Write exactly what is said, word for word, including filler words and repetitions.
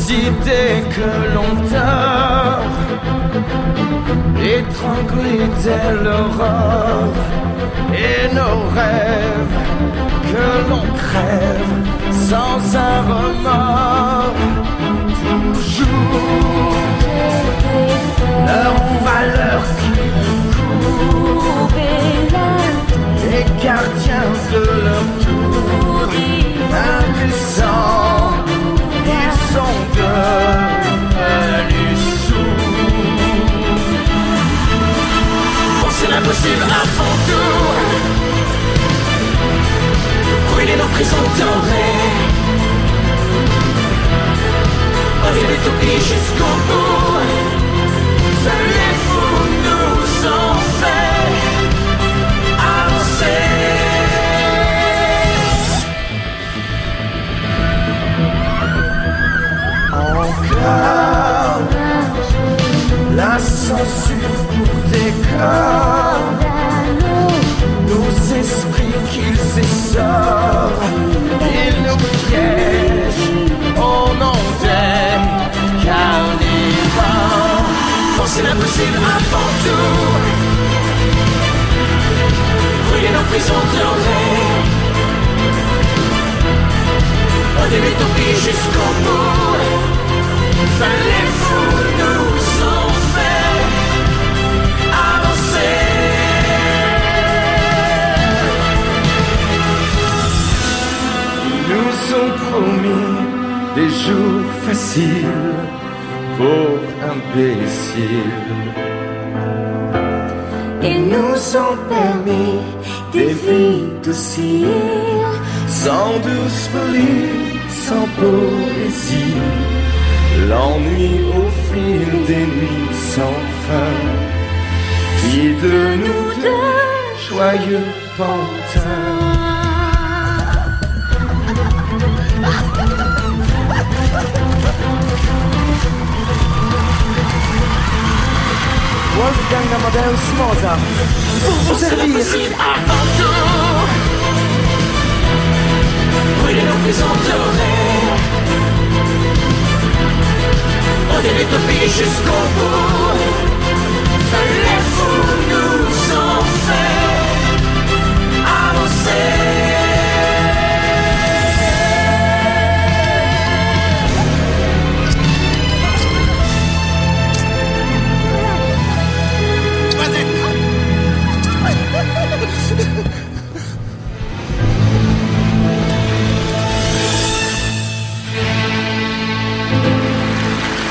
dès que l'on dort, étranglés dès l'aurore, et nos rêves que l'on crève sans un remords. Toujours leur valeur qui court, les gardiens de leur tour, impuissants, ils sont devenus sourds. Penser l'impossible avant tout, brûler nos prisons dorées, oser l'utopie jusqu'au bout. Seuls les fous nous ont fait avancer. Encore la censure pour des corps, nos esprits qu'ils essorent, ils nous piègent au nom des carnivores. Penser l'impossible avant tout, brûler nos prisons dorées, oser l'utopie jusqu'au bout. Seuls les fous nous ont fait avancer. Ils nous ont promis des jours faciles pour imbéciles. Ils nous ont permis des vies dociles, sans douce folie, sans poésie. L'ennui au fil des nuits sans fin fit de nous deux joyeux pantins. Wolfgang Amadeus Mozart, pour vous servir. Avant tout, brûler nos prisons dorées, oser l'utopie jusqu'au bout.